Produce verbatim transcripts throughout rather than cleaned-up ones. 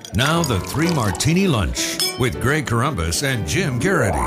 Now the Three Martini Lunch with Greg Corombos and Jim Garrity.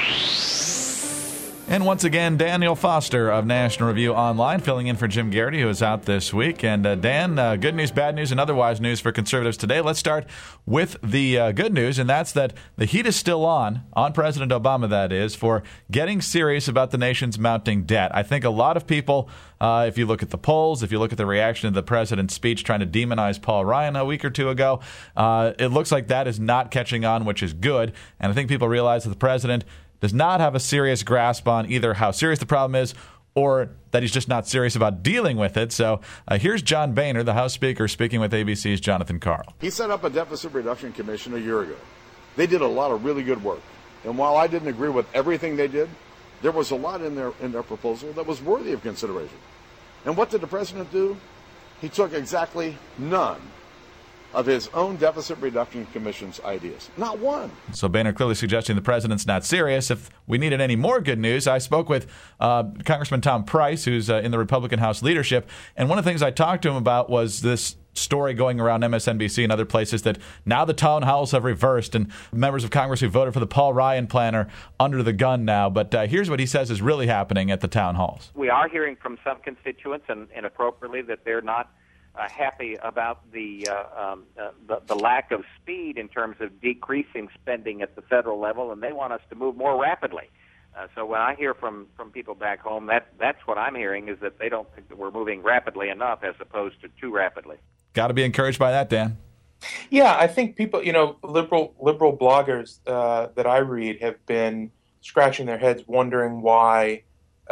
And once again, Daniel Foster of National Review Online filling in for Jim Garrity, who is out this week. And uh, Dan, uh, good news, bad news, and otherwise news for conservatives today. Let's start with the uh, good news, and that's that the heat is still on, on President Obama, that is, for getting serious about the nation's mounting debt. I think a lot of people, uh, if you look at the polls, if you look at the reaction to the president's speech trying to demonize Paul Ryan a week or two ago, uh, it looks like that is not catching on, which is good. And I think people realize that the president does not have a serious grasp on either how serious the problem is or that he's just not serious about dealing with it. So uh, here's John Boehner, the House Speaker, speaking with A B C's Jonathan Karl. He set up a deficit reduction commission a year ago. They did a lot of really good work. And while I didn't agree with everything they did, there was a lot in their, in their proposal that was worthy of consideration. And what did the president do? He took exactly none of his own deficit reduction commission's ideas. Not one. So Boehner clearly suggesting the president's not serious. If we needed any more good news, I spoke with uh, Congressman Tom Price, who's uh, in the Republican House leadership, and one of the things I talked to him about was this story going around M S N B C and other places that now the town halls have reversed and members of Congress who voted for the Paul Ryan plan are under the gun now. But uh, here's what he says is really happening at the town halls. We are hearing from some constituents, and, and appropriately, that they're not Uh, happy about the, uh, um, uh, the the lack of speed in terms of decreasing spending at the federal level, and they want us to move more rapidly. Uh, so when I hear from, from people back home, that that's what I'm hearing, is that they don't think that we're moving rapidly enough as opposed to too rapidly. Got to be encouraged by that, Dan. Yeah, I think people, you know, liberal liberal bloggers uh, that I read have been scratching their heads wondering why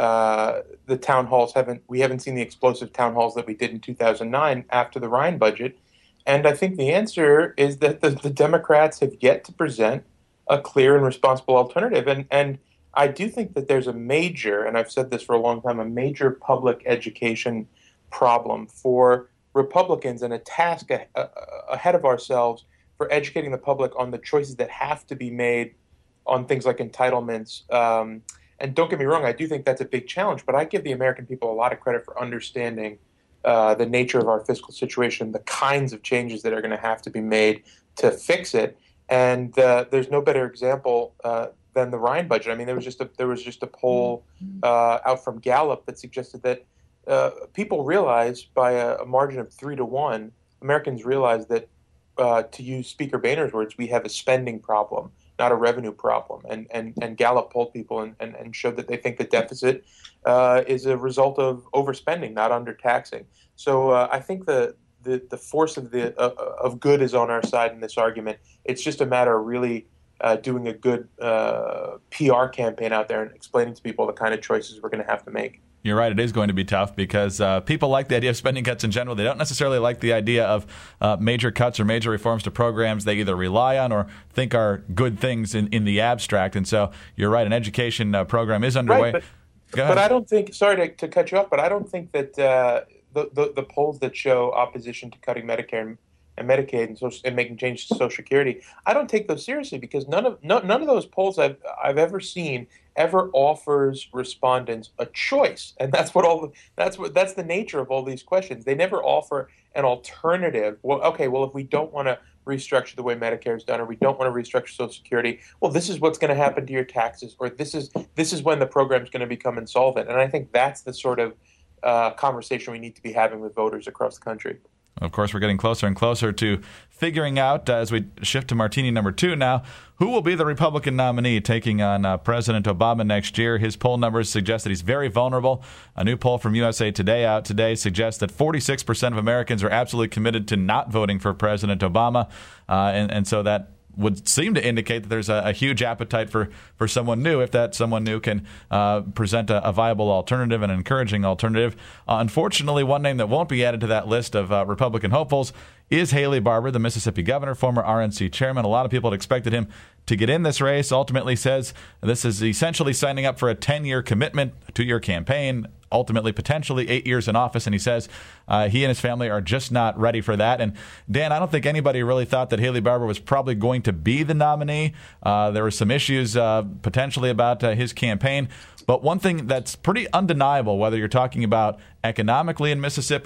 Uh, the town halls haven't, we haven't seen the explosive town halls that we did in two thousand nine after the Ryan budget. And I think the answer is that the, the Democrats have yet to present a clear and responsible alternative. And, and I do think that there's a major, and I've said this for a long time, a major public education problem for Republicans and a task a, a, ahead of ourselves for educating the public on the choices that have to be made on things like entitlements. Um, And don't get me wrong, I do think that's a big challenge, but I give the American people a lot of credit for understanding uh, the nature of our fiscal situation, the kinds of changes that are going to have to be made to fix it. And uh, there's no better example uh, than the Ryan budget. I mean, there was just a, there was just a poll uh, out from Gallup that suggested that uh, people realize by a, a margin of three to one, Americans realize that, uh, to use Speaker Boehner's words, we have a spending problem, not a revenue problem. And and, and Gallup polled people and, and, and showed that they think the deficit uh, is a result of overspending, not undertaxing. So uh, I think the, the, the force of the uh, of good is on our side in this argument. It's just a matter of really uh, doing a good uh, P R campaign out there and explaining to people the kind of choices we're going to have to make. You're right. It is going to be tough because uh, people like the idea of spending cuts in general. They don't necessarily like the idea of uh, major cuts or major reforms to programs they either rely on or think are good things in, in the abstract. And so you're right. An education uh, program is underway. Right, but, but I don't think, sorry to, to cut you off, but I don't think that uh, the, the, the polls that show opposition to cutting Medicare and, and Medicaid and, social, and making changes to Social Security, I don't take those seriously because none of no, none of those polls I've I've ever seen ever offers respondents a choice, and that's what all the, that's what that's the nature of all these questions. They never offer an alternative. Well, okay, well, if we don't want to restructure the way Medicare is done, or we don't want to restructure Social Security, well, this is what's going to happen to your taxes, or this is this is when the program is going to become insolvent. And I think that's the sort of uh, conversation we need to be having with voters across the country. Of course, we're getting closer and closer to figuring out, uh, as we shift to Martini number two now, who will be the Republican nominee taking on uh, President Obama next year. His poll numbers suggest that he's very vulnerable. A new poll from U S A Today out today suggests that forty-six percent of Americans are absolutely committed to not voting for President Obama. Uh, and, and so that would seem to indicate that there's a, a huge appetite for, for someone new, if that someone new can uh, present a, a viable alternative, an encouraging alternative. Uh, unfortunately, one name that won't be added to that list of uh, Republican hopefuls is Haley Barbour, the Mississippi governor, former R N C chairman. A lot of people had expected him to get in this race. Ultimately says this is essentially signing up for a ten-year commitment to your campaign, ultimately potentially eight years in office. And he says uh, he and his family are just not ready for that. And Dan, I don't think anybody really thought that Haley Barbour was probably going to be the nominee. Uh, there were some issues uh, potentially about uh, his campaign. But one thing that's pretty undeniable, whether you're talking about economically in Mississippi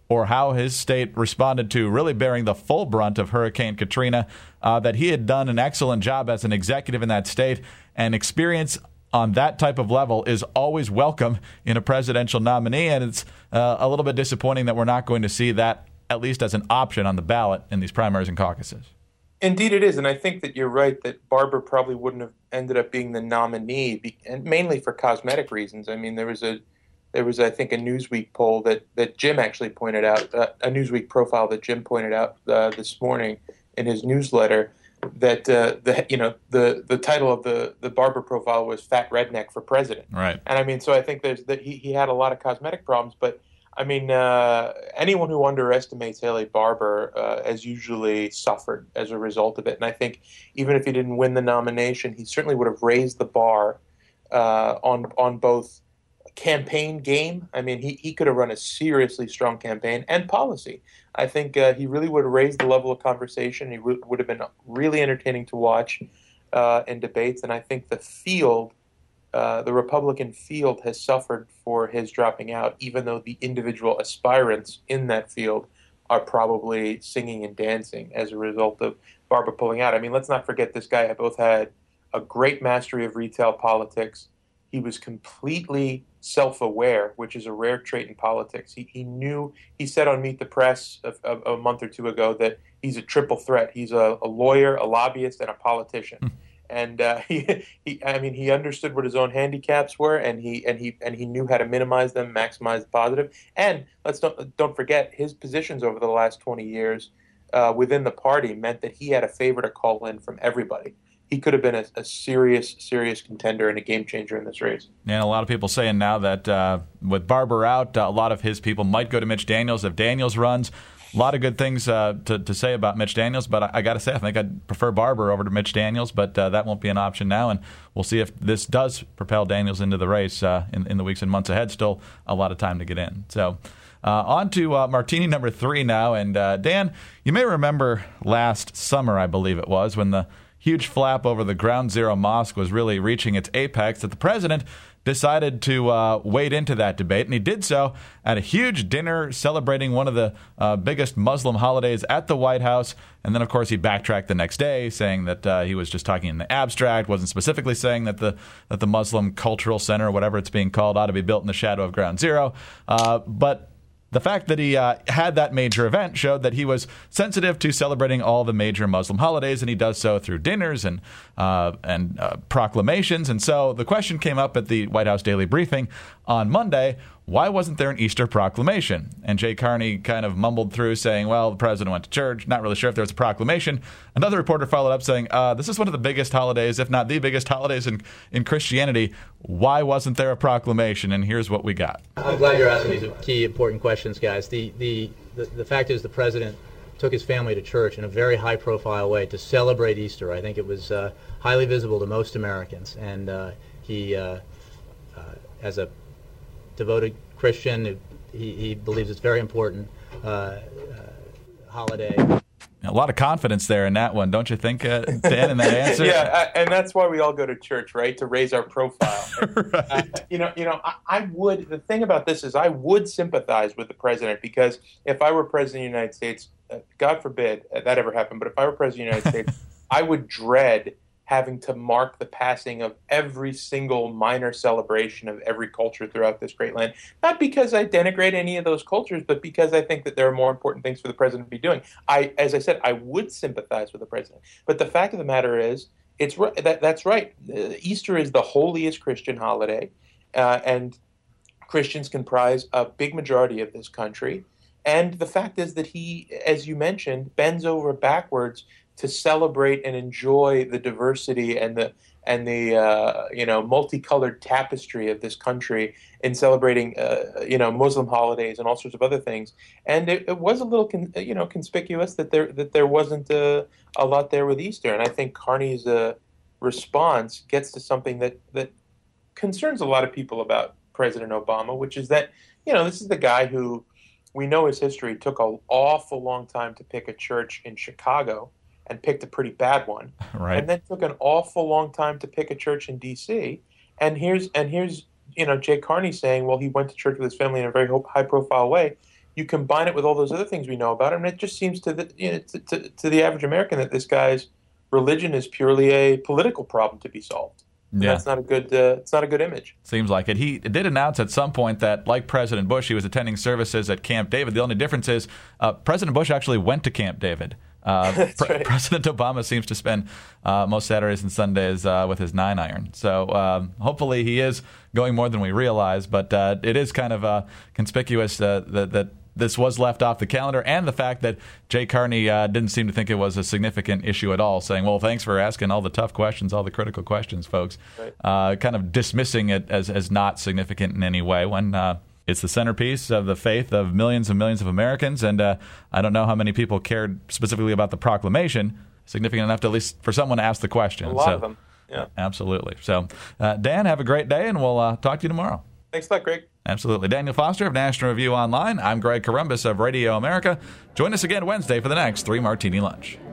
or how his state responded to really bearing the full brunt of Hurricane Katrina, uh, that he had done an excellent job as an executive in that state, and experience on that type of level is always welcome in a presidential nominee, and it's uh, a little bit disappointing that we're not going to see that at least as an option on the ballot in these primaries and caucuses. Indeed it is, and I think that you're right that Barber probably wouldn't have ended up being the nominee, and mainly for cosmetic reasons. I mean, there was a There was, I think, a Newsweek poll that, that Jim actually pointed out, uh, a Newsweek profile that Jim pointed out uh, this morning in his newsletter, that uh, the you know the, the title of the, the Barber profile was "Fat Redneck for President." Right. And I mean, so I think there's that he, he had a lot of cosmetic problems, but I mean, uh, anyone who underestimates Haley Barbour uh, has usually suffered as a result of it. And I think even if he didn't win the nomination, he certainly would have raised the bar uh, on on both campaign game. I mean, he, he could have run a seriously strong campaign and policy. I think uh, he really would have raised the level of conversation. He w- would have been really entertaining to watch uh, in debates. And I think the field, uh, the Republican field, has suffered for his dropping out, even though the individual aspirants in that field are probably singing and dancing as a result of Barber pulling out. I mean, let's not forget this guy both had a great mastery of retail politics. He was completely self-aware, which is a rare trait in politics. He, he knew, he said on Meet the Press a, a, a month or two ago that he's a triple threat. He's a, a lawyer, a lobbyist, and a politician. Mm. And uh, he, he, I mean, he understood what his own handicaps were, and he and he and he knew how to minimize them, maximize the positive. And let's don't don't forget his positions over the last twenty years uh, within the party meant that he had a favor to call in from everybody. He could have been a, a serious, serious contender and a game changer in this race. And a lot of people saying now that uh, with Barber out, uh, a lot of his people might go to Mitch Daniels if Daniels runs. A lot of good things uh, to, to say about Mitch Daniels, but I, I got to say, I think I'd prefer Barber over to Mitch Daniels, but uh, that won't be an option now, and we'll see if this does propel Daniels into the race uh, in, in the weeks and months ahead. Still a lot of time to get in. So uh, on to uh, Martini number three now, and uh, Dan, you may remember last summer, I believe it was, when the huge flap over the Ground Zero Mosque was really reaching its apex, that the president decided to uh, wade into that debate, and he did so at a huge dinner celebrating one of the uh, biggest Muslim holidays at the White House. And then, of course, he backtracked the next day, saying that uh, he was just talking in the abstract, wasn't specifically saying that the that the Muslim Cultural Center, or whatever it's being called, ought to be built in the shadow of Ground Zero. Uh, but the fact that he uh, had that major event showed that he was sensitive to celebrating all the major Muslim holidays, and he does so through dinners and uh, and uh, proclamations. And so the question came up at the White House Daily Briefing on Monday, why wasn't there an Easter proclamation? And Jay Carney kind of mumbled through saying, well, the president went to church, not really sure if there was a proclamation. Another reporter followed up saying, uh, this is one of the biggest holidays, if not the biggest holidays in, in Christianity. Why wasn't there a proclamation? And here's what we got. I'm glad you're asking these key important questions, guys. The, the, the, the fact is the president took his family to church in a very high-profile way to celebrate Easter. I think it was uh, highly visible to most Americans. And uh, he, uh, uh, as a devoted Christian, he, he believes it's very important uh, uh, holiday. A lot of confidence there in that one, don't you think, uh, Dan, in that answer? Yeah, I, and that's why we all go to church, right, to raise our profile. Right. Uh, you know, you know, I, I would. The thing about this is, I would sympathize with the president, because if I were president of the United States, uh, God forbid that ever happened, but if I were president of the United States, I would dread having to mark the passing of every single minor celebration of every culture throughout this great land. Not because I denigrate any of those cultures, but because I think that there are more important things for the president to be doing. I, as I said, I would sympathize with the president. But the fact of the matter is, it's that that's right. Easter is the holiest Christian holiday, uh, and Christians comprise a big majority of this country. And the fact is that he, as you mentioned, bends over backwards to celebrate and enjoy the diversity and the and the uh, you know multicolored tapestry of this country in celebrating uh, you know Muslim holidays and all sorts of other things. And it, it was a little con- you know conspicuous that there that there wasn't a, a lot there with Easter. And I think Carney's uh, response gets to something that that concerns a lot of people about President Obama, which is that you know this is the guy who, we know his history, took an awful long time to pick a church in Chicago, and picked a pretty bad one, right. And then took an awful long time to pick a church in D C. And here's and here's you know Jay Carney saying, well, he went to church with his family in a very high-profile way. you combine it with all those other things we know about him, and it just seems to the you know, to, to, to the average American that this guy's religion is purely a political problem to be solved. And yeah. That's not a good. Uh, it's not a good image. Seems like it. He did announce at some point that, like President Bush, he was attending services at Camp David. The only difference is uh, President Bush actually went to Camp David. Uh, Pre- right. President Obama seems to spend uh, most Saturdays and Sundays uh, with his nine iron. So um, hopefully he is going more than we realize. But uh, it is kind of uh, conspicuous uh, that, that this was left off the calendar, and the fact that Jay Carney uh, didn't seem to think it was a significant issue at all, saying, well, thanks for asking all the tough questions, all the critical questions, folks. Right. Uh, kind of dismissing it as, as not significant in any way when uh, it's the centerpiece of the faith of millions and millions of Americans. And uh, I don't know how many people cared specifically about the proclamation, significant enough to at least for someone to ask the question. A lot so, of them, yeah. Absolutely. So, uh, Dan, have a great day, and we'll uh, talk to you tomorrow. Thanks a lot, Greg. Absolutely. Daniel Foster of National Review Online. I'm Greg Corombos of Radio America. Join us again Wednesday for the next Three Martini Lunch.